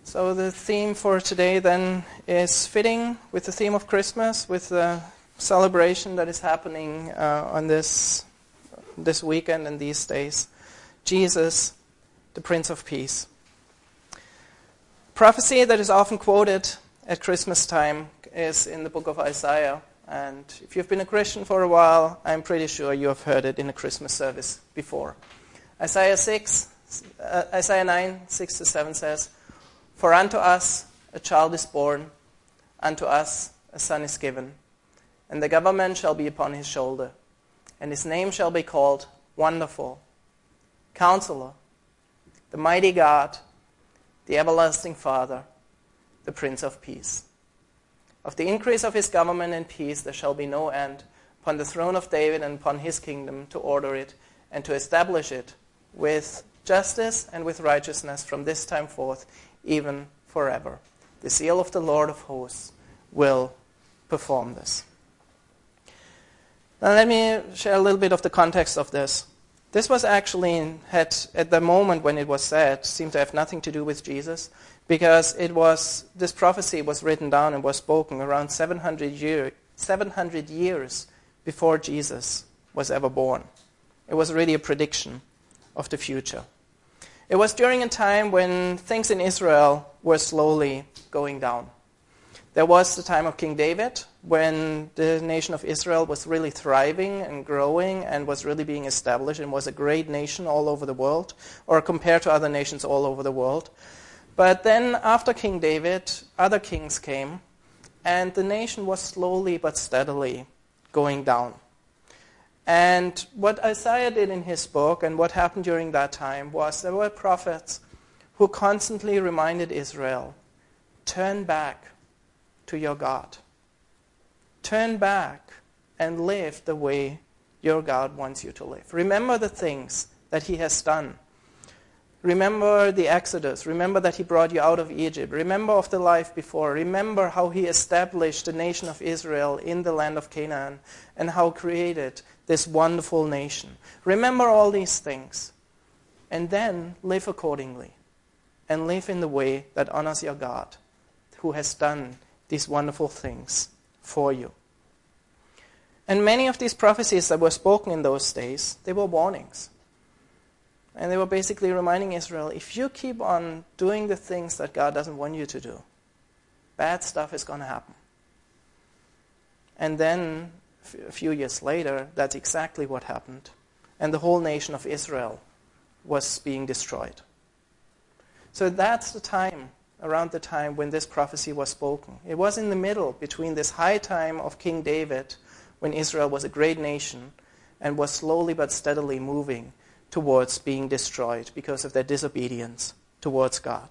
So the theme for today then is fitting with the theme of Christmas, with the celebration that is happening on this weekend and these days. Jesus, the Prince of Peace. Prophecy that is often quoted at Christmas time is in the book of Isaiah. And if you've been a Christian for a while, I'm pretty sure you have heard it in a Christmas service before. Isaiah 9, 6-7 says, "For unto us a child is born, unto us a son is given, and the government shall be upon his shoulder, and his name shall be called Wonderful, Counselor, the Mighty God, the Everlasting Father, the Prince of Peace. Of the increase of his government and peace there shall be no end upon the throne of David and upon his kingdom, to order it and to establish it with justice and with righteousness from this time forth, even forever. The seal of the Lord of hosts will perform this." Now let me share a little bit of the context of this. This was actually, at the moment when it was said, seemed to have nothing to do with Jesus, because this prophecy was written down and was spoken around 700 years before Jesus was ever born. It was really a prediction of the future. It was during a time when things in Israel were slowly going down. There was the time of King David, when the nation of Israel was really thriving and growing and was really being established and was a great nation all over the world, or compared to other nations all over the world. But then after King David, other kings came, and the nation was slowly but steadily going down. And what Isaiah did in his book, and what happened during that time, was there were prophets who constantly reminded Israel, turn back to your God. Turn back and live the way your God wants you to live. Remember the things that he has done. Remember the Exodus. Remember that he brought you out of Egypt. Remember of the life before. Remember how he established the nation of Israel in the land of Canaan and how created this wonderful nation. Remember all these things. And then live accordingly. And live in the way that honors your God, who has done these wonderful things for you. And many of these prophecies that were spoken in those days, they were warnings. And they were basically reminding Israel, if you keep on doing the things that God doesn't want you to do, bad stuff is going to happen. And then, a few years later, that's exactly what happened. And the whole nation of Israel was being destroyed. So that's the time, around the time when this prophecy was spoken. It was in the middle between this high time of King David, when Israel was a great nation and was slowly but steadily moving towards being destroyed because of their disobedience towards God.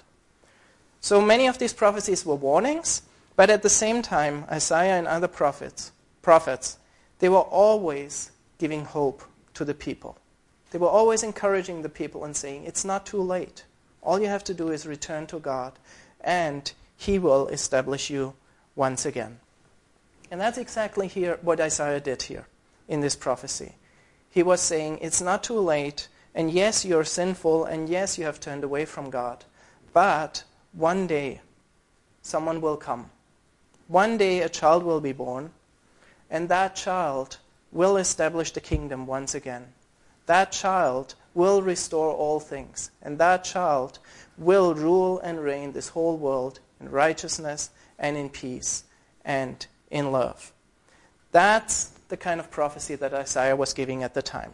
So many of these prophecies were warnings, but at the same time, Isaiah and other prophets, they were always giving hope to the people. They were always encouraging the people and saying, it's not too late. All you have to do is return to God, and he will establish you once again. And that's exactly here what Isaiah did here in this prophecy. He was saying, it's not too late, and yes, you're sinful, and yes, you have turned away from God, but one day, someone will come. One day, a child will be born, and that child will establish the kingdom once again. That child will restore all things, and that child will rule and reign this whole world in righteousness and in peace and in love. That's the kind of prophecy that Isaiah was giving at the time.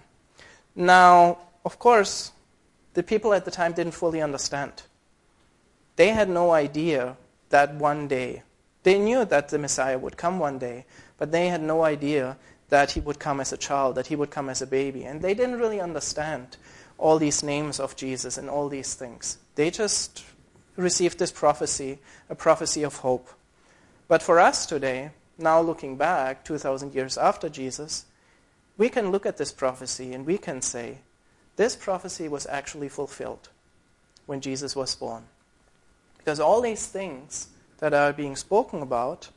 Now, of course, the people at the time didn't fully understand. They had no idea that one day, they knew that the Messiah would come one day, but they had no idea that he would come as a child, that he would come as a baby. And they didn't really understand all these names of Jesus and all these things. They just received this prophecy, a prophecy of hope. But for us today, now looking back 2,000 years after Jesus, we can look at this prophecy and we can say, this prophecy was actually fulfilled when Jesus was born. Because all these things that are being spoken about,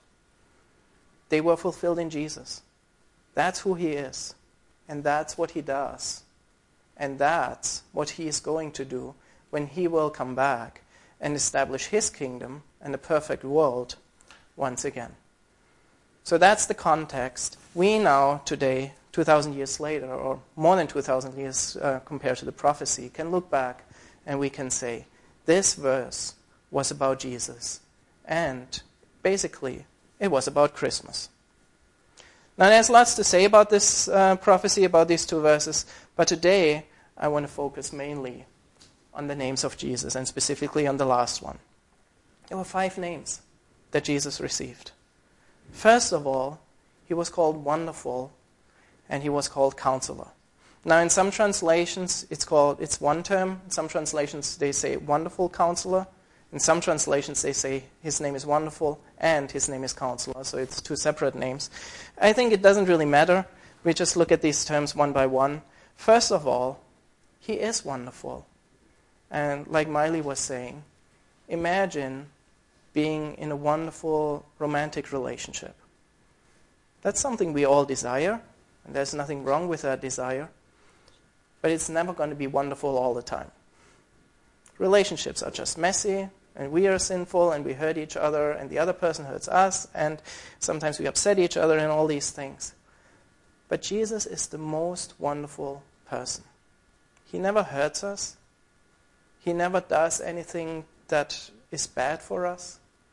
they were fulfilled in Jesus. That's who he is. And that's what he does. And that's what he is going to do when he will come back and establish his kingdom and a perfect world once again. So that's the context. We now, today, 2,000 years later, or more than 2,000 years compared to the prophecy, can look back and we can say, this verse was about Jesus. And basically, it was about Christmas. Now, there's lots to say about this prophecy, about these two verses, but today I want to focus mainly on the names of Jesus, and specifically on the last one. There were 5 names that Jesus received. First of all, he was called Wonderful, and he was called Counselor. Now, in some translations, it's one term. In some translations, they say Wonderful Counselor. In some translations, they say his name is Wonderful and his name is Counselor. So it's 2 separate names. I think it doesn't really matter. We just look at these terms one by one. First of all, he is wonderful. And like Miley was saying, imagine being in a wonderful romantic relationship. That's something we all desire, and there's nothing wrong with that desire, but it's never going to be wonderful all the time. Relationships are just messy, and we are sinful, and we hurt each other, and the other person hurts us, and sometimes we upset each other and all these things. But Jesus is the most wonderful person. He never hurts us. He never does anything that is bad for us.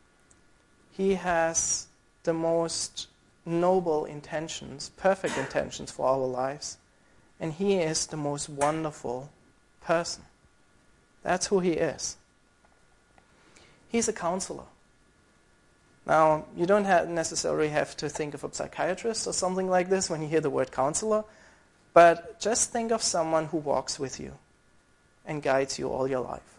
He has the most noble intentions, perfect intentions for our lives. And he is the most wonderful person. That's who he is. He's a counselor. Now, you don't necessarily have to think of a psychiatrist or something like this when you hear the word counselor, but just think of someone who walks with you and guides you all your life.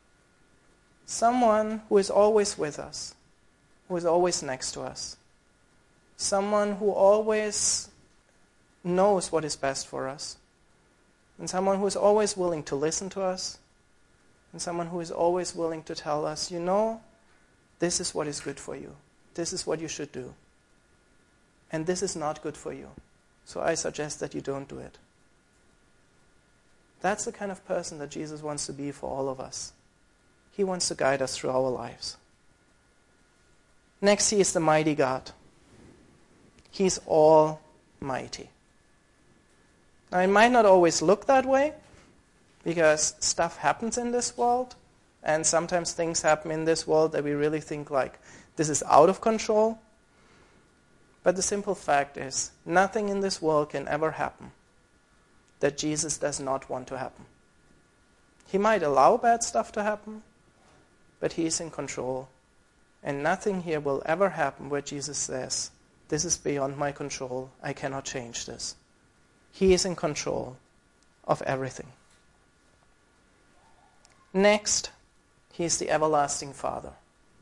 Someone who is always with us, who is always next to us. Someone who always knows what is best for us. And someone who is always willing to listen to us. And someone who is always willing to tell us, you know, this is what is good for you. This is what you should do. And this is not good for you. So I suggest that you don't do it. That's the kind of person that Jesus wants to be for all of us. He wants to guide us through our lives. Next, he is the mighty God. He's almighty. Now, it might not always look that way, because stuff happens in this world, and sometimes things happen in this world that we really think like, this is out of control. But the simple fact is, nothing in this world can ever happen that Jesus does not want to happen. He might allow bad stuff to happen, but he's in control. And nothing here will ever happen where Jesus says, this is beyond my control, I cannot change this. He is in control of everything. Next, he is the everlasting Father.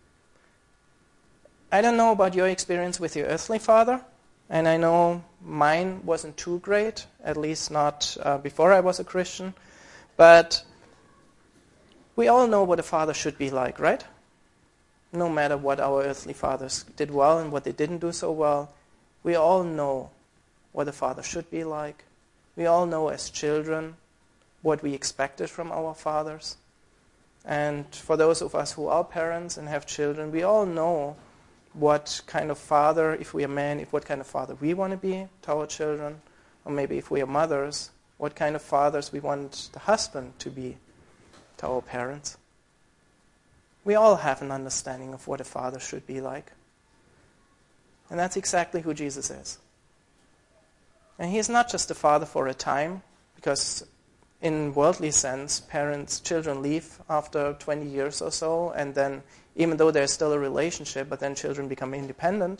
I don't know about your experience with your earthly father, and I know mine wasn't too great, at least not before I was a Christian, but we all know what a father should be like, right? No matter what our earthly fathers did well and what they didn't do so well, we all know what a father should be like. We all know as children what we expected from our fathers. And for those of us who are parents and have children, we all know what kind of father, if we are men, what kind of father we want to be to our children, or maybe if we are mothers, what kind of fathers we want the husband to be to our parents. We all have an understanding of what a father should be like. And that's exactly who Jesus is. And he is not just a father for a time, because in worldly sense, children leave after 20 years or so, and then even though there's still a relationship, but then children become independent.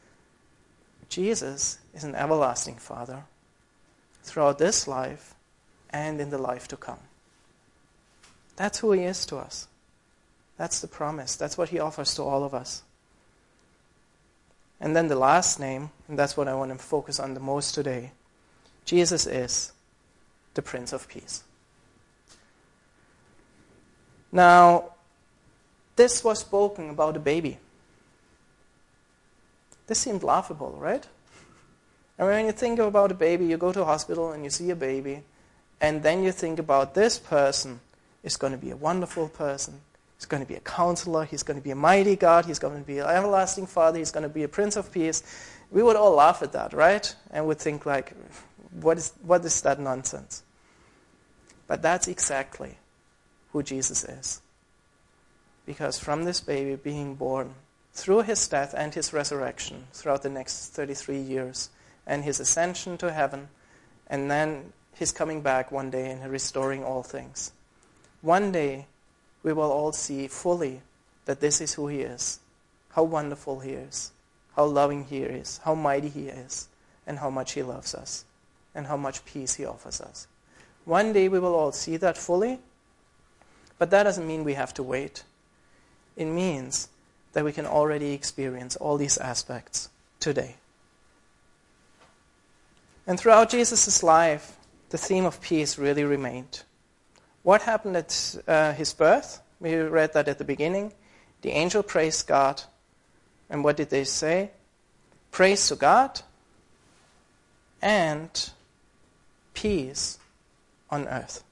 Jesus is an everlasting Father throughout this life and in the life to come. That's who he is to us. That's the promise. That's what he offers to all of us. And then the last name, and that's what I want to focus on the most today. Jesus is the Prince of Peace. Now, this was spoken about a baby. This seemed laughable, right? And when you think about a baby, you go to a hospital and you see a baby, and then you think about this person is going to be a wonderful person. He's going to be a counselor. He's going to be a mighty God. He's going to be an everlasting Father. He's going to be a Prince of Peace. We would all laugh at that, right? And would think like, what is that nonsense? But that's exactly who Jesus is. Because from this baby being born, through his death and his resurrection throughout the next 33 years, and his ascension to heaven, and then his coming back one day and restoring all things, one day we will all see fully that this is who he is, how wonderful he is, how loving he is, how mighty he is, and how much he loves us, and how much peace he offers us. One day we will all see that fully, but that doesn't mean we have to wait. It means that we can already experience all these aspects today. And throughout Jesus' life, the theme of peace really remained. What happened at his birth? We read that at the beginning. The angel praised God. And what did they say? Praise to God and peace on earth.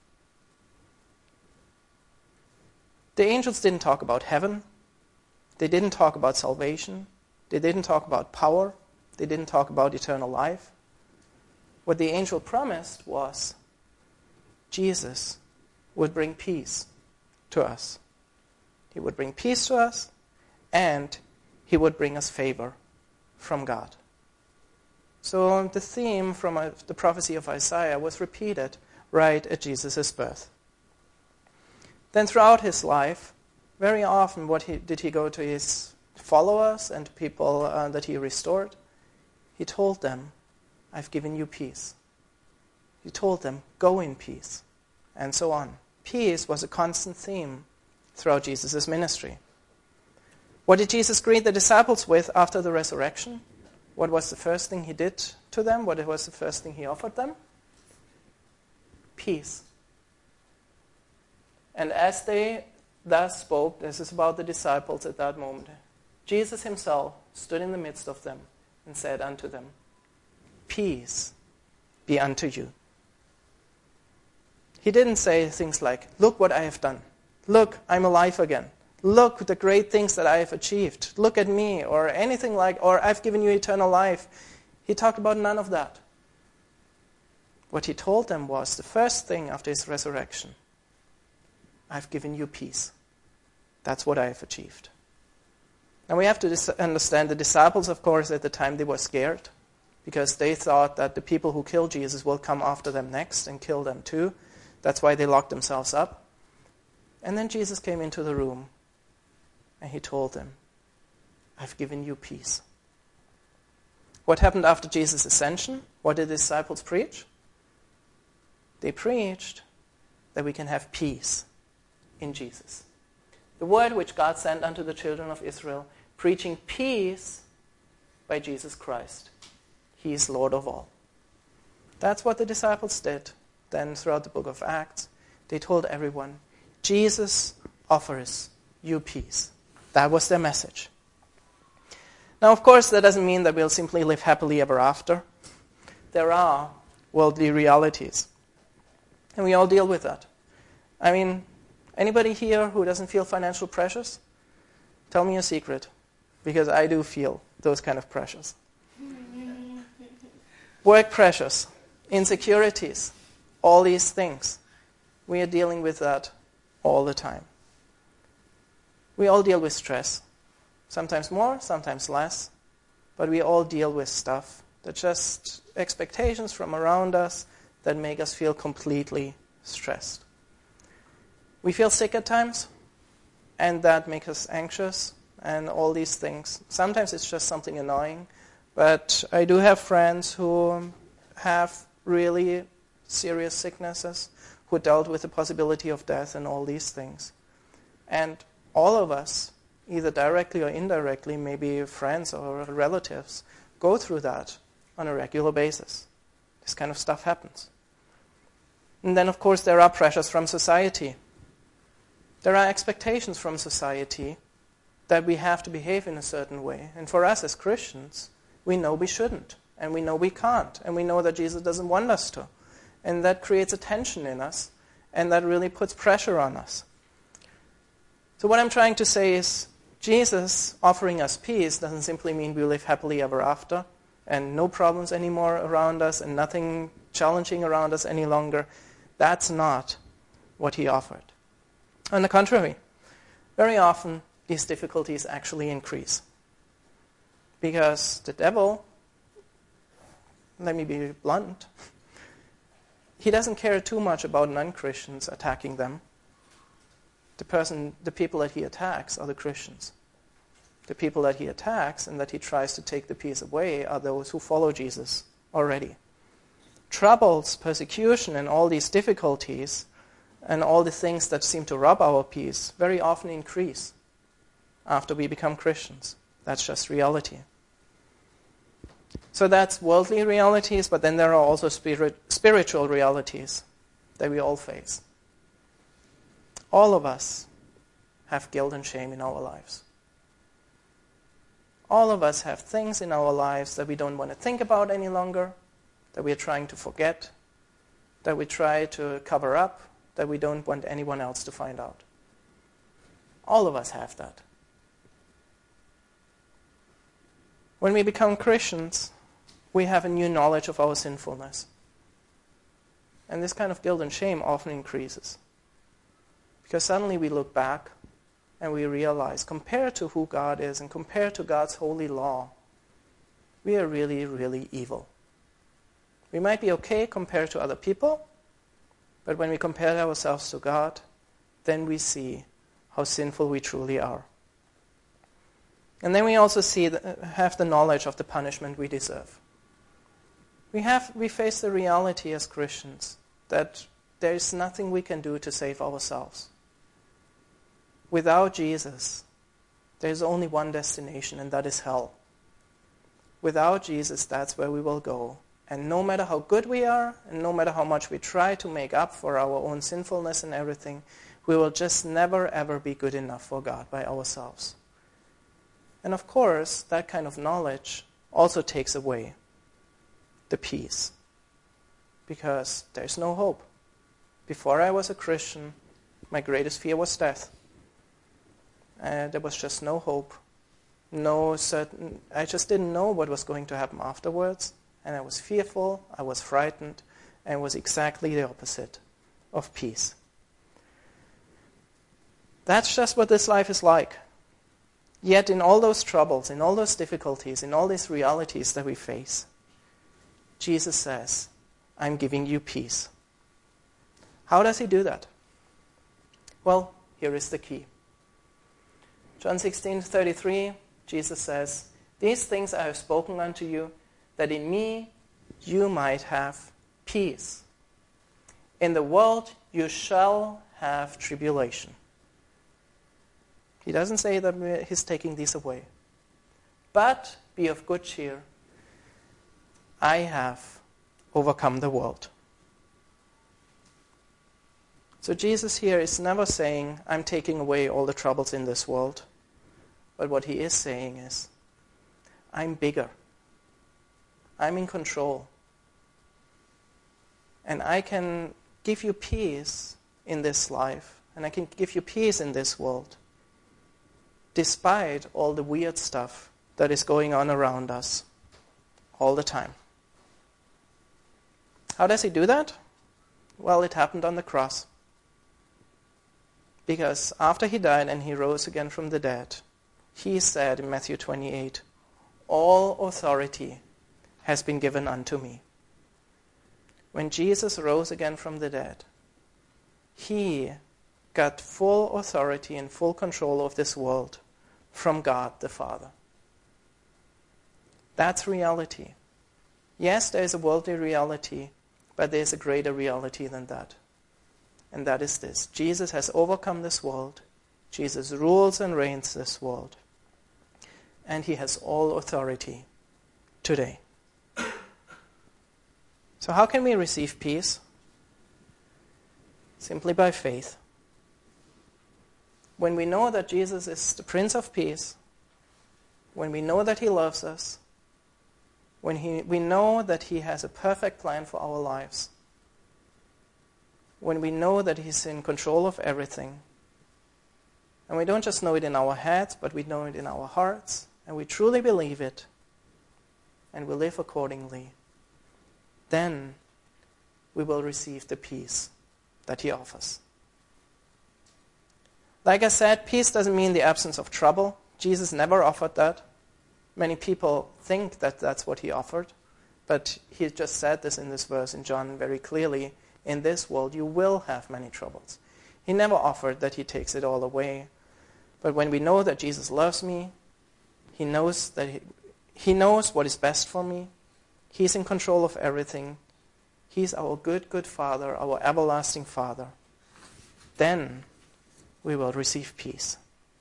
The angels didn't talk about heaven. They didn't talk about salvation. They didn't talk about power. They didn't talk about eternal life. What the angel promised was Jesus would bring peace to us. He would bring peace to us, and he would bring us favor from God. So the theme from the prophecy of Isaiah was repeated right at Jesus' birth. Then throughout his life, very often did he go to his followers and people that he restored? He told them, I've given you peace. He told them, go in peace, and so on. Peace was a constant theme throughout Jesus' ministry. What did Jesus greet the disciples with after the resurrection? What was the first thing he did to them? What was the first thing he offered them? Peace. And as they thus spoke, this is about the disciples at that moment, Jesus himself stood in the midst of them and said unto them, peace be unto you. He didn't say things like, look what I have done. Look, I'm alive again. Look the great things that I have achieved. Look at me, or anything like, or I've given you eternal life. He talked about none of that. What he told them was the first thing after his resurrection, I've given you peace. That's what I have achieved. Now we have to understand the disciples, of course, at the time they were scared because they thought that the people who killed Jesus will come after them next and kill them too. That's why they locked themselves up. And then Jesus came into the room and he told them, I've given you peace. What happened after Jesus' ascension? What did the disciples preach? They preached that we can have peace in Jesus. The word which God sent unto the children of Israel, preaching peace by Jesus Christ. He is Lord of all. That's what the disciples did then throughout the book of Acts. They told everyone, Jesus offers you peace. That was their message. Now, of course, that doesn't mean that we'll simply live happily ever after. There are worldly realities. And we all deal with that. I mean, anybody here who doesn't feel financial pressures? Tell me a secret, because I do feel those kind of pressures. Work pressures, insecurities, all these things. We are dealing with that all the time. We all deal with stress. Sometimes more, sometimes less. But we all deal with stuff that's just expectations from around us that make us feel completely stressed. We feel sick at times, and that makes us anxious, and all these things. Sometimes it's just something annoying, but I do have friends who have really serious sicknesses, who dealt with the possibility of death and all these things. And all of us, either directly or indirectly, maybe friends or relatives, go through that on a regular basis. This kind of stuff happens. And then, of course, there are pressures from society. There are expectations from society that we have to behave in a certain way. And for us as Christians, we know we shouldn't, and we know we can't, and we know that Jesus doesn't want us to. And that creates a tension in us, and that really puts pressure on us. So what I'm trying to say is, Jesus offering us peace doesn't simply mean we live happily ever after and no problems anymore around us and nothing challenging around us any longer. That's not what he offered. On the contrary, very often these difficulties actually increase. Because the devil, let me be blunt, he doesn't care too much about non-Christians attacking them. The people that he attacks are the Christians. The people that he attacks and that he tries to take the peace away are those who follow Jesus already. Troubles, persecution, and all these difficulties and all the things that seem to rob our peace very often increase after we become Christians. That's just reality. So that's worldly realities, but then there are also spiritual realities that we all face. All of us have guilt and shame in our lives. All of us have things in our lives that we don't want to think about any longer, that we are trying to forget, that we try to cover up, that we don't want anyone else to find out. All of us have that. When we become Christians, we have a new knowledge of our sinfulness. And this kind of guilt and shame often increases. Because suddenly we look back and we realize, compared to who God is and compared to God's holy law, we are really, really evil. We might be okay compared to other people, but when we compare ourselves to God, then we see how sinful we truly are. And then we also have the knowledge of the punishment we deserve. We face the reality as Christians that there is nothing we can do to save ourselves. Without Jesus, there is only one destination, and that is hell. Without Jesus, that's where we will go. And no matter how good we are, and no matter how much we try to make up for our own sinfulness and everything, we will just never, ever be good enough for God by ourselves. And of course, that kind of knowledge also takes away the peace. Because there's no hope. Before I was a Christian, my greatest fear was death. There was just no hope. I just didn't know what was going to happen afterwards. And I was fearful, I was frightened, and it was exactly the opposite of peace. That's just what this life is like. Yet in all those troubles, in all those difficulties, in all these realities that we face, Jesus says, I'm giving you peace. How does he do that? Well, here is the key. John 16:33, Jesus says, these things I have spoken unto you, that in me you might have peace. In the world you shall have tribulation. He doesn't say that he's taking these away. But be of good cheer. I have overcome the world. So Jesus here is never saying, I'm taking away all the troubles in this world. But what he is saying is, I'm bigger. I'm in control. And I can give you peace in this life. And I can give you peace in this world. Despite all the weird stuff that is going on around us all the time. How does he do that? Well, it happened on the cross. Because after he died and he rose again from the dead, he said in Matthew 28, all authority has been given unto me. When Jesus rose again from the dead, he got full authority and full control of this world from God the Father. That's reality. Yes, there is a worldly reality, but there is a greater reality than that. And that is this. Jesus has overcome this world. Jesus rules and reigns this world. And he has all authority today. So how can we receive peace? Simply by faith. When we know that Jesus is the Prince of Peace, when we know that he loves us, when we know that he has a perfect plan for our lives, when we know that he's in control of everything, and we don't just know it in our heads, but we know it in our hearts, and we truly believe it, and we live accordingly, then we will receive the peace that he offers. Like I said, peace doesn't mean the absence of trouble. Jesus never offered that. Many people think that that's what he offered, but he just said this in this verse in John very clearly. In this world you will have many troubles. He never offered that he takes it all away. But when we know that Jesus loves me, he knows that he knows what is best for me. He's in control of everything. He's our good, good Father, our everlasting Father. Then we will receive peace.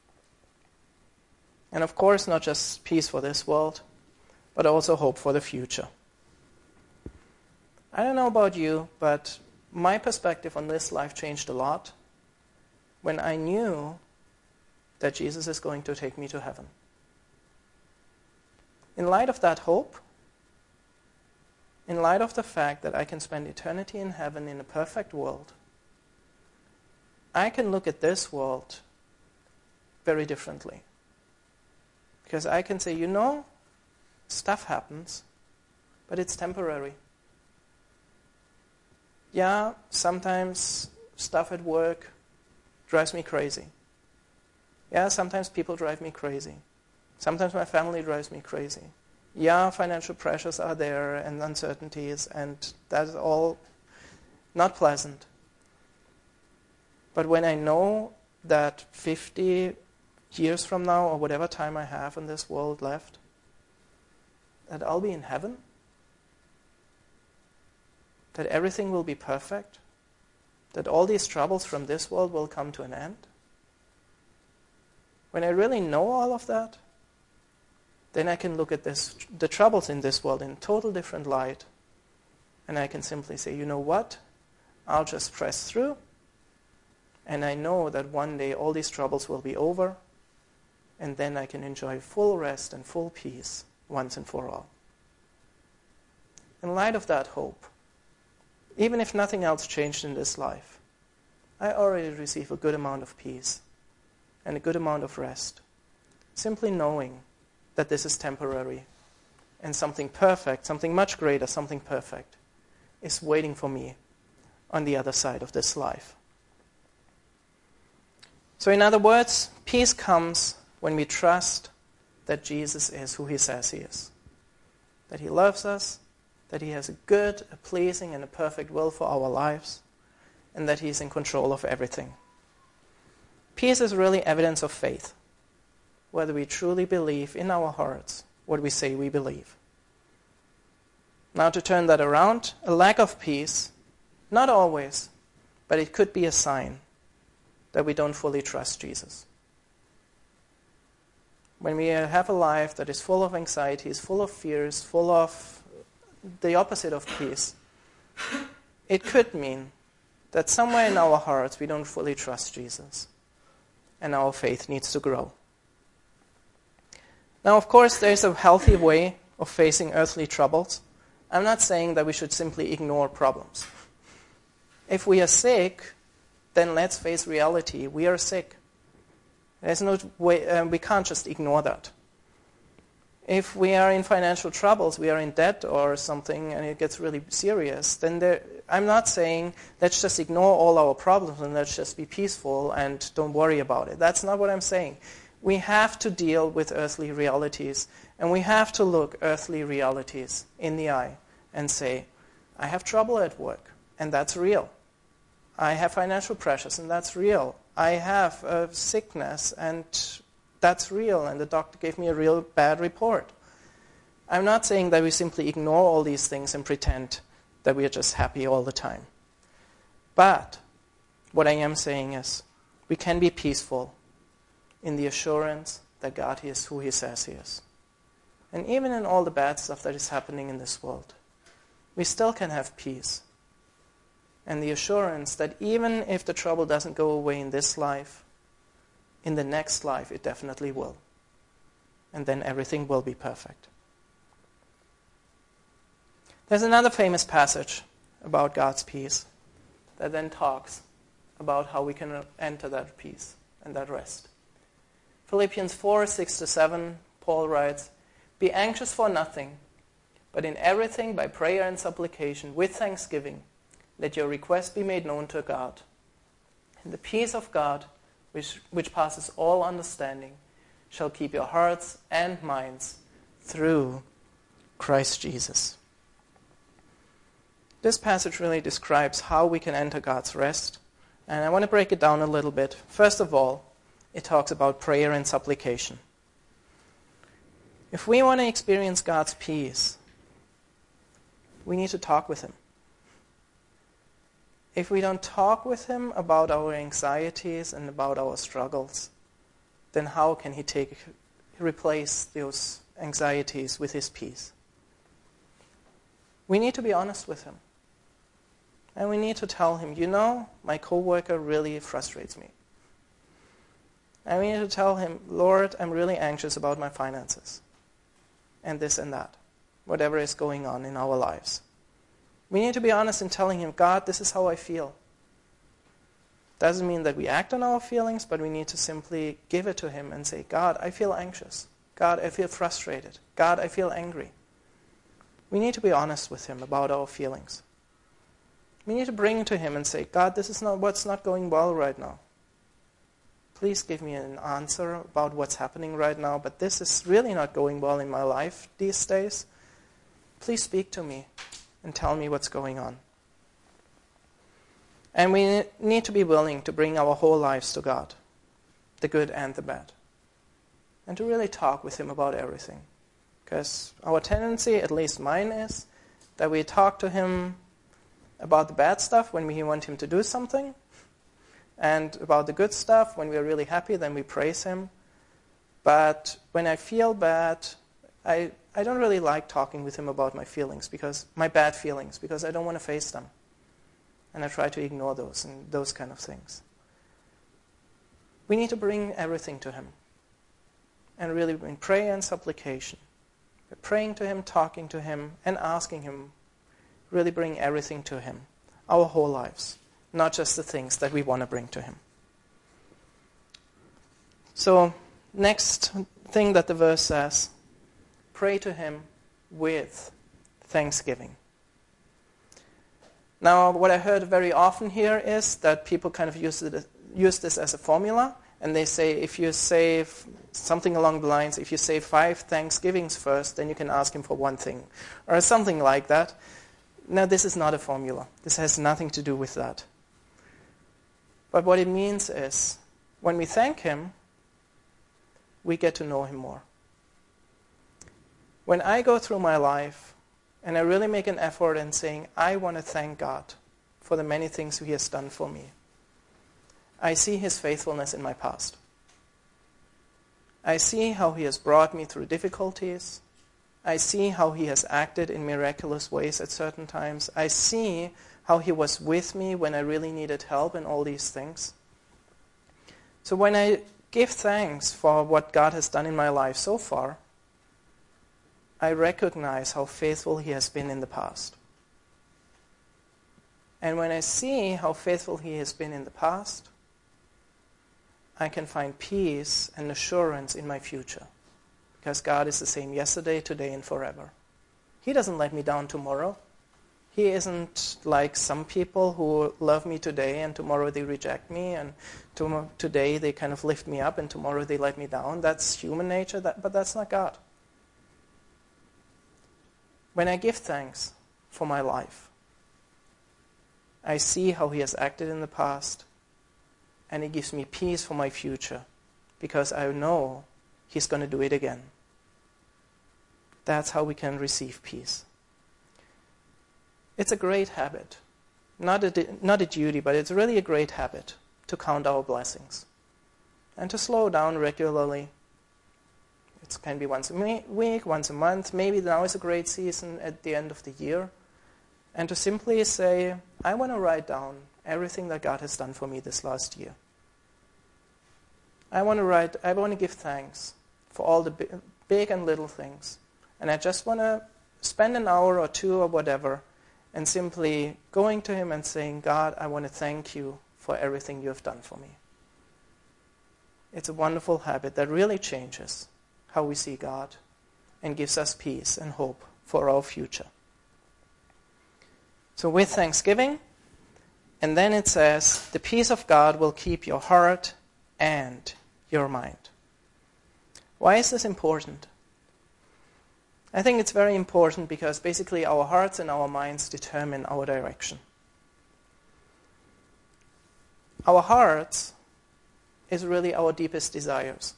And of course, not just peace for this world, but also hope for the future. I don't know about you, but my perspective on this life changed a lot when I knew that Jesus is going to take me to heaven. In light of that hope, in light of the fact that I can spend eternity in heaven in a perfect world, I can look at this world very differently. Because I can say, stuff happens, but it's temporary. Yeah, sometimes stuff at work drives me crazy. Yeah, sometimes people drive me crazy. Sometimes my family drives me crazy. Yeah, financial pressures are there and uncertainties, and that's all not pleasant. But when I know that 50 years from now, or whatever time I have in this world left, that I'll be in heaven, that everything will be perfect, that all these troubles from this world will come to an end, when I really know all of that, then I can look at the troubles in this world in a total different light, and I can simply say, you know what? I'll just press through, and I know that one day all these troubles will be over, and then I can enjoy full rest and full peace once and for all. In light of that hope, even if nothing else changed in this life, I already receive a good amount of peace and a good amount of rest, simply knowing that this is temporary and something perfect, something much greater, something perfect, is waiting for me on the other side of this life. So in other words, peace comes when we trust that Jesus is who he says he is, that he loves us, that he has a good, a pleasing, and a perfect will for our lives, and that he is in control of everything. Peace is really evidence of faith, whether we truly believe in our hearts what we say we believe. Now, to turn that around, a lack of peace, not always, but it could be a sign that we don't fully trust Jesus. When we have a life that is full of anxieties, full of fears, full of the opposite of peace, it could mean that somewhere in our hearts we don't fully trust Jesus, and our faith needs to grow. Now, of course, there's a healthy way of facing earthly troubles. I'm not saying that we should simply ignore problems. If we are sick, then let's face reality. We are sick. There's no way, we can't just ignore that. If we are in financial troubles, we are in debt or something, and it gets really serious, then I'm not saying let's just ignore all our problems and let's just be peaceful and don't worry about it. That's not what I'm saying. We have to deal with earthly realities, and we have to look earthly realities in the eye and say, I have trouble at work, and that's real. I have financial pressures, and that's real. I have a sickness, and that's real, and the doctor gave me a real bad report. I'm not saying that we simply ignore all these things and pretend that we are just happy all the time. But what I am saying is we can be peaceful in the assurance that God is who he says he is. And even in all the bad stuff that is happening in this world, we still can have peace. And the assurance that even if the trouble doesn't go away in this life, in the next life it definitely will. And then everything will be perfect. There's another famous passage about God's peace that then talks about how we can enter that peace and that rest. Philippians 4:6-7, Paul writes, "Be anxious for nothing, but in everything by prayer and supplication, with thanksgiving, let your requests be made known to God. And the peace of God, which passes all understanding, shall keep your hearts and minds through Christ Jesus." This passage really describes how we can enter God's rest, and I want to break it down a little bit. First of all, it talks about prayer and supplication. If we want to experience God's peace, we need to talk with Him. If we don't talk with Him about our anxieties and about our struggles, then how can He replace those anxieties with His peace? We need to be honest with Him. And we need to tell Him, my coworker really frustrates me. And we need to tell Him, Lord, I'm really anxious about my finances. And this and that. Whatever is going on in our lives. We need to be honest in telling Him, God, this is how I feel. Doesn't mean that we act on our feelings, but we need to simply give it to Him and say, God, I feel anxious. God, I feel frustrated. God, I feel angry. We need to be honest with Him about our feelings. We need to bring to Him and say, God, this is not what's not going well right now. Please give me an answer about what's happening right now, but this is really not going well in my life these days. Please speak to me and tell me what's going on. And we need to be willing to bring our whole lives to God, the good and the bad, and to really talk with Him about everything. Because our tendency, at least mine, is that we talk to Him about the bad stuff when we want Him to do something, and about the good stuff when we're really happy, then we praise Him. But when I feel bad, I don't really like talking with Him about my feelings, my bad feelings, because I don't want to face them. And I try to ignore those and those kind of things. We need to bring everything to Him. And really bring prayer and supplication. We're praying to Him, talking to Him, and asking Him. Really bring everything to Him. Our whole lives. Not just the things that we want to bring to Him. So, next thing that the verse says, pray to Him with thanksgiving. Now, what I heard very often here is that people kind of use this as a formula, and they say if you say something along the lines, if you say 5 thanksgivings first, then you can ask Him for one thing, or something like that. Now, this is not a formula. This has nothing to do with that. But what it means is, when we thank Him, we get to know Him more. When I go through my life, and I really make an effort in saying, I want to thank God for the many things He has done for me, I see His faithfulness in my past. I see how He has brought me through difficulties. I see how He has acted in miraculous ways at certain times. I see how He was with me when I really needed help and all these things. So when I give thanks for what God has done in my life so far, I recognize how faithful He has been in the past. And when I see how faithful He has been in the past, I can find peace and assurance in my future. Because God is the same yesterday, today, and forever. He doesn't let me down tomorrow. He isn't like some people who love me today and tomorrow they reject me, and today they kind of lift me up and tomorrow they let me down. That's human nature, but that's not God. When I give thanks for my life, I see how He has acted in the past, and it gives me peace for my future, because I know He's going to do it again. That's how we can receive peace. It's a great habit. Not a duty, but it's really a great habit to count our blessings. And to slow down regularly. It can be once a week, once a month. Maybe now is a great season at the end of the year. And to simply say, I want to write down everything that God has done for me this last year. I want to give thanks for all the big and little things. And I just want to spend an hour or two or whatever and simply going to Him and saying, God, I want to thank You for everything You have done for me. It's a wonderful habit that really changes how we see God and gives us peace and hope for our future. So with thanksgiving, and then it says, the peace of God will keep your heart and your mind. Why is this important? I think it's very important because basically our hearts and our minds determine our direction. Our hearts is really our deepest desires.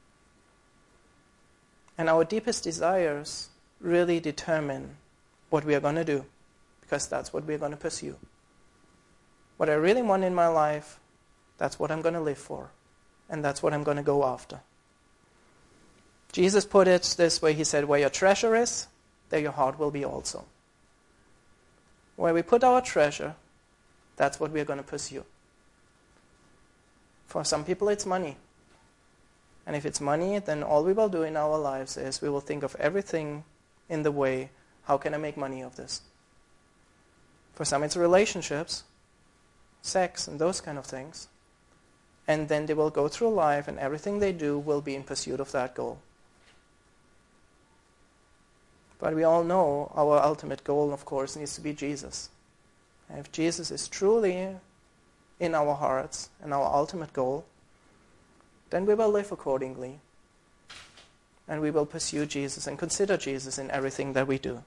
And our deepest desires really determine what we are going to do, because that's what we're going to pursue. What I really want in my life, that's what I'm going to live for. And that's what I'm going to go after. Jesus put it this way. He said, where your treasure is, there your heart will be also. Where we put our treasure, that's what we're going to pursue. For some people, it's money. And if it's money, then all we will do in our lives is we will think of everything in the way, how can I make money of this? For some, it's relationships, sex, and those kind of things. And then they will go through life, and everything they do will be in pursuit of that goal. But we all know our ultimate goal, of course, needs to be Jesus. And if Jesus is truly in our hearts and our ultimate goal, then we will live accordingly. And we will pursue Jesus and consider Jesus in everything that we do.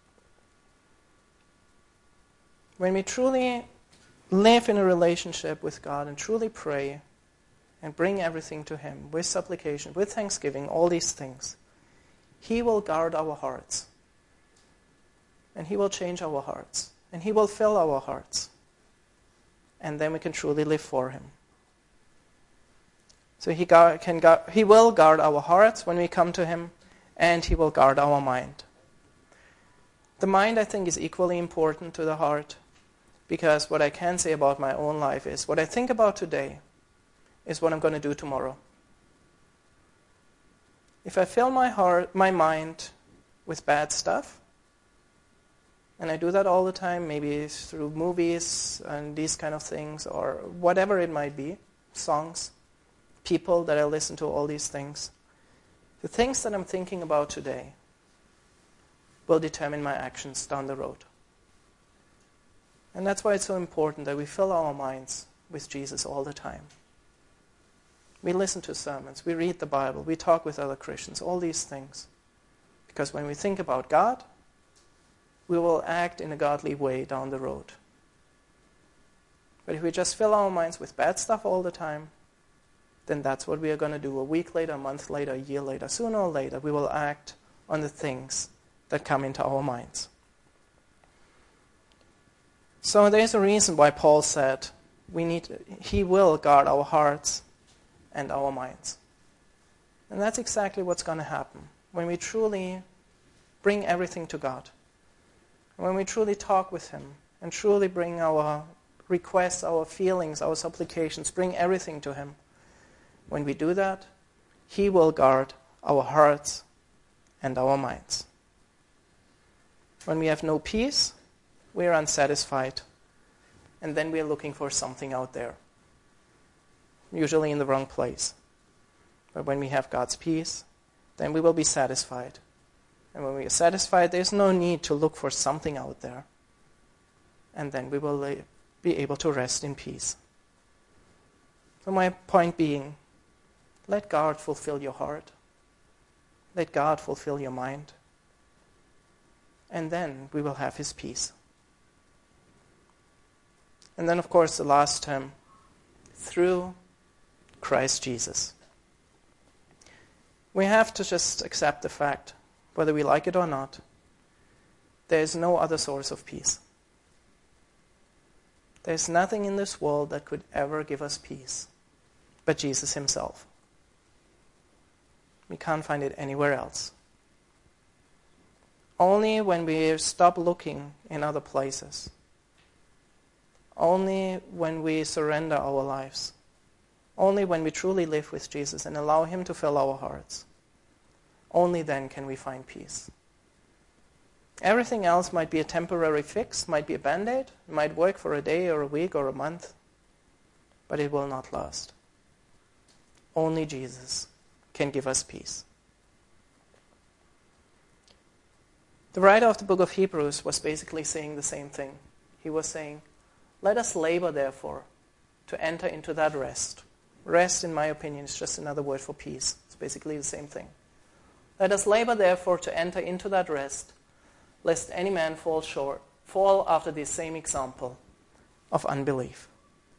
When we truly live in a relationship with God and truly pray and bring everything to Him with supplication, with thanksgiving, all these things, He will guard our hearts. And He will change our hearts. And He will fill our hearts. And then we can truly live for Him. So He will guard our hearts when we come to Him, and He will guard our mind. The mind, I think, is equally important to the heart, because what I can say about my own life is what I think about today is what I'm going to do tomorrow. If I fill my mind with bad stuff, and I do that all the time, maybe through movies and these kind of things, or whatever it might be, songs, people that I listen to, all these things, the things that I'm thinking about today will determine my actions down the road. And that's why it's so important that we fill our minds with Jesus all the time. We listen to sermons, we read the Bible, we talk with other Christians, all these things. Because when we think about God, we will act in a godly way down the road. But if we just fill our minds with bad stuff all the time, then that's what we are going to do. A week later, a month later, a year later, sooner or later, we will act on the things that come into our minds. So there's a reason why Paul said He will guard our hearts and our minds. And that's exactly what's going to happen when we truly bring everything to God. When we truly talk with Him and truly bring our requests, our feelings, our supplications, bring everything to Him. When we do that, He will guard our hearts and our minds. When we have no peace, we are unsatisfied, and then we are looking for something out there, usually in the wrong place. But when we have God's peace, then we will be satisfied. And when we are satisfied, there's no need to look for something out there. And then we will be able to rest in peace. So my point being, let God fulfill your heart. Let God fulfill your mind. And then we will have His peace. And then, of course, the last term, through Christ Jesus. We have to just accept the fact, whether we like it or not, there is no other source of peace. There's nothing in this world that could ever give us peace but Jesus Himself. We can't find it anywhere else. Only when we stop looking in other places, only when we surrender our lives, only when we truly live with Jesus and allow Him to fill our hearts, only then can we find peace. Everything else might be a temporary fix, might be a band-aid, might work for a day or a week or a month, but it will not last. only Jesus can give us peace. The writer of the book of Hebrews was basically saying the same thing. He was saying, let us labor, therefore, to enter into that rest. Rest, in my opinion, is just another word for peace. It's basically the same thing. Let us labor, therefore, to enter into that rest, lest any man fall after the same example of unbelief.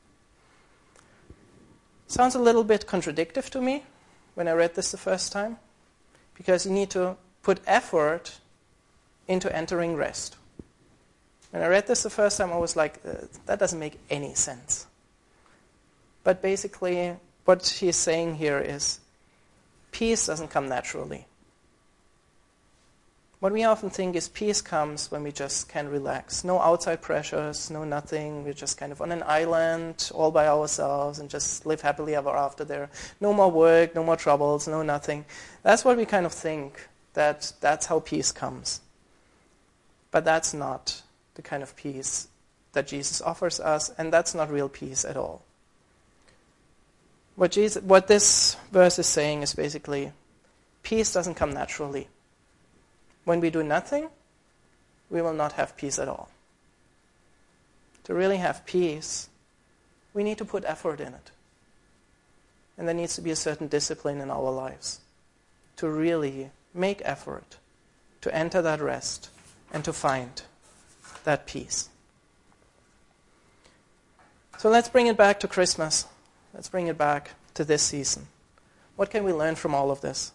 Sounds a little bit contradictory to me when I read this the first time, because you need to put effort into entering rest. When I read this the first time, I was like, that doesn't make any sense. But basically, what he's saying here is, peace doesn't come naturally. What we often think is peace comes when we just can relax. No outside pressures, no nothing. We're just kind of on an island all by ourselves and just live happily ever after there. No more work, no more troubles, no nothing. That's what we kind of think, that's how peace comes. But that's not the kind of peace that Jesus offers us, and that's not real peace at all. What this verse is saying is basically, peace doesn't come naturally. When we do nothing, we will not have peace at all. To really have peace, we need to put effort in it. And there needs to be a certain discipline in our lives to really make effort to enter that rest and to find that peace. So let's bring it back to Christmas. Let's bring it back to this season. What can we learn from all of this?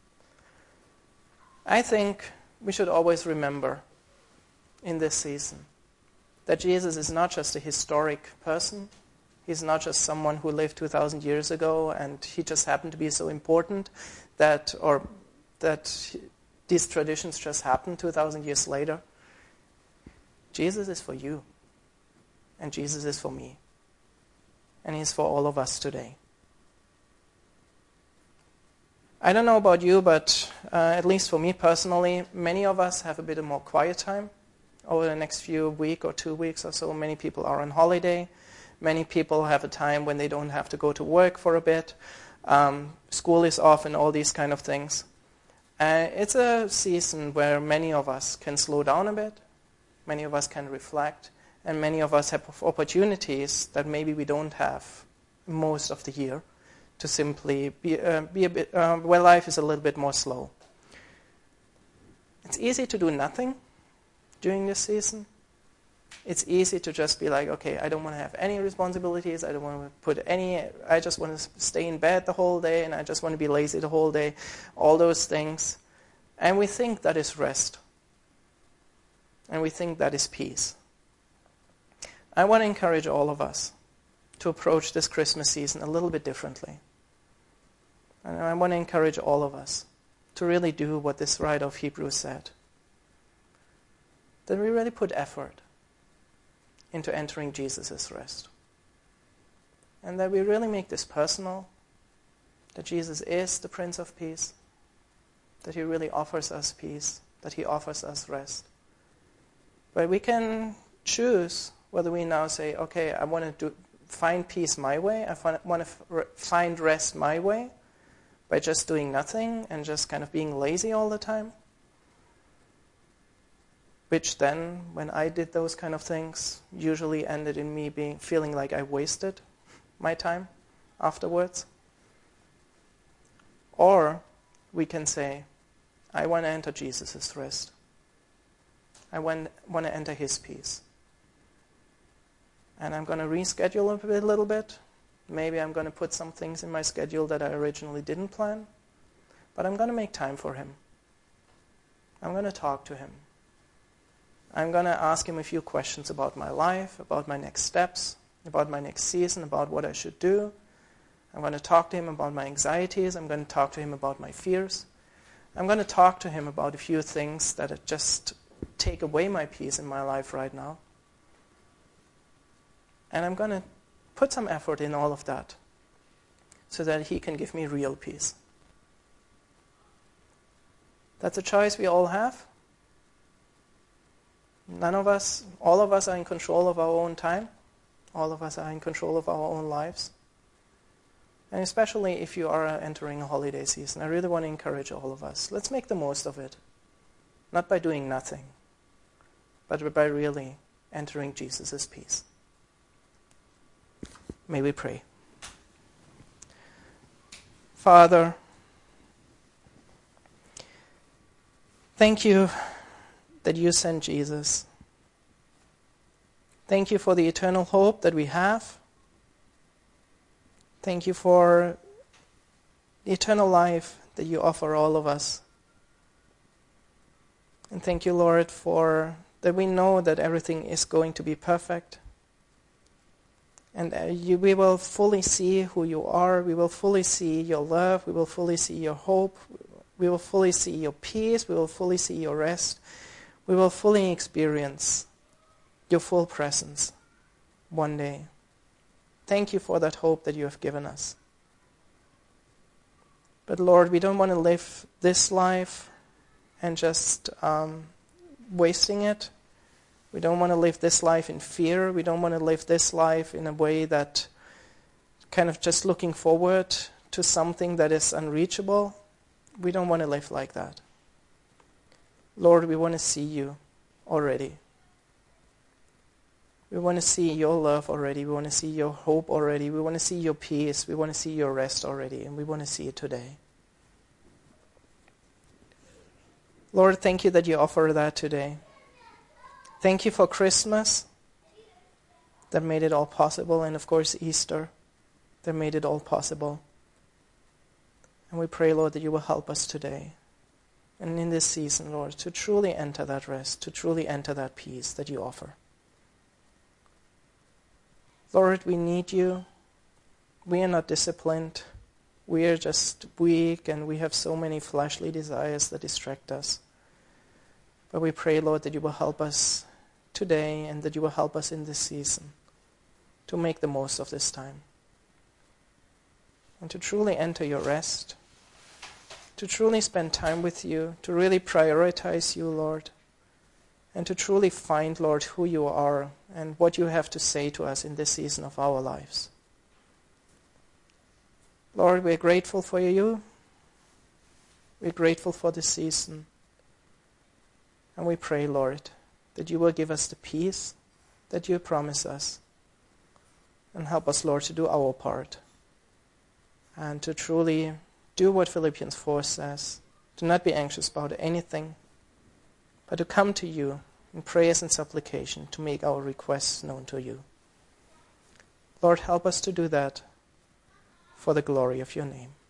I think we should always remember in this season that Jesus is not just a historic person. He's not just someone who lived 2,000 years ago and he just happened to be so important that these traditions just happened 2,000 years later. Jesus is for you, and Jesus is for me, and he's for all of us today. I don't know about you, but at least for me personally, many of us have a bit of more quiet time over the next few weeks or 2 weeks or so. Many people are on holiday. Many people have a time when they don't have to go to work for a bit. School is off and all these kind of things. It's a season where many of us can slow down a bit. Many of us can reflect. And many of us have opportunities that maybe we don't have most of the year to simply be a bit, where life is a little bit more slow. It's easy to do nothing during this season. It's easy to just be like, okay, I don't want to have any responsibilities. I don't want to I just want to stay in bed the whole day, and I just want to be lazy the whole day. All those things. And we think that is rest. And we think that is peace. I want to encourage all of us to approach this Christmas season a little bit differently. And I want to encourage all of us to really do what this writer of Hebrews said. That we really put effort into entering Jesus' rest. And that we really make this personal, that Jesus is the Prince of Peace, that he really offers us peace, that he offers us rest. But we can choose whether we now say, okay, I want to find peace my way, I want to find rest my way, by just doing nothing and just kind of being lazy all the time. Which then, when I did those kind of things, usually ended in me feeling like I wasted my time afterwards. Or we can say, I want to enter Jesus' rest. I want to enter his peace. And I'm going to reschedule a little bit. Maybe I'm going to put some things in my schedule that I originally didn't plan. But I'm going to make time for him. I'm going to talk to him. I'm going to ask him a few questions about my life, about my next steps, about my next season, about what I should do. I'm going to talk to him about my anxieties. I'm going to talk to him about my fears. I'm going to talk to him about a few things that just take away my peace in my life right now. And I'm going to put some effort in all of that so that he can give me real peace. That's a choice we all have. All of us are in control of our own time. All of us are in control of our own lives. And especially if you are entering a holiday season, I really want to encourage all of us. Let's make the most of it. Not by doing nothing, but by really entering Jesus' peace. May we pray. Father, thank you that you sent Jesus. Thank you for the eternal hope that we have. Thank you for the eternal life that you offer all of us. And thank you, Lord, for that we know that everything is going to be perfect. And we will fully see who you are. We will fully see your love. We will fully see your hope. We will fully see your peace. We will fully see your rest. We will fully experience your full presence one day. Thank you for that hope that you have given us. But Lord, we don't want to live this life and just wasting it. We don't want to live this life in fear. We don't want to live this life in a way that kind of just looking forward to something that is unreachable. We don't want to live like that. Lord, we want to see you already. We want to see your love already. We want to see your hope already. We want to see your peace. We want to see your rest already. And we want to see it today. Lord, thank you that you offer that today. Thank you for Christmas that made it all possible. And of course, Easter that made it all possible. And we pray, Lord, that you will help us today. And in this season, Lord, to truly enter that rest, to truly enter that peace that you offer. Lord, we need you. We are not disciplined. We are just weak, and we have so many fleshly desires that distract us. But we pray, Lord, that you will help us today and that you will help us in this season to make the most of this time and to truly enter your rest, to truly spend time with you, to really prioritize you, Lord, and to truly find, Lord, who you are and what you have to say to us in this season of our lives. Lord, we're grateful for you. We're grateful for this season. And we pray, Lord, that you will give us the peace that you promise us. And help us, Lord, to do our part. And to truly do what Philippians 4 says. To not be anxious about anything, but to come to you in prayers and supplication to make our requests known to you. Lord, help us to do that for the glory of your name.